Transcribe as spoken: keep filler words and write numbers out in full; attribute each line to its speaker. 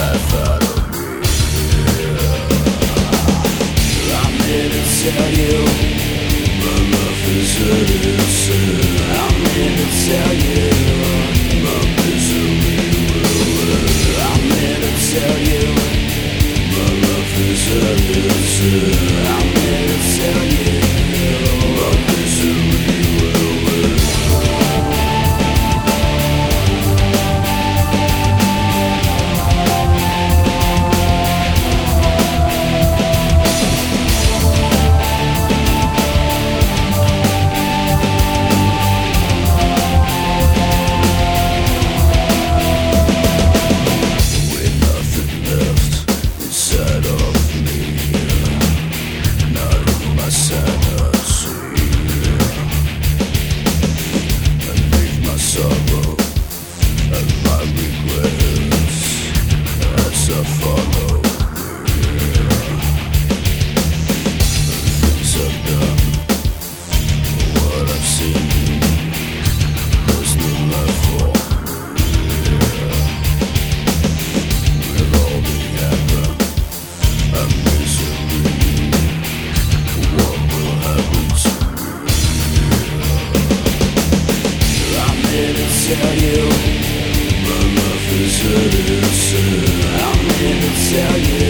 Speaker 1: life out of me. I'm here to tell you my life is innocent. I'm here to tell you my misery will end. I'm here to tell you my life is innocent. I'm here to tell you my misery will end. Tell you my life is innocent. I'm here to tell you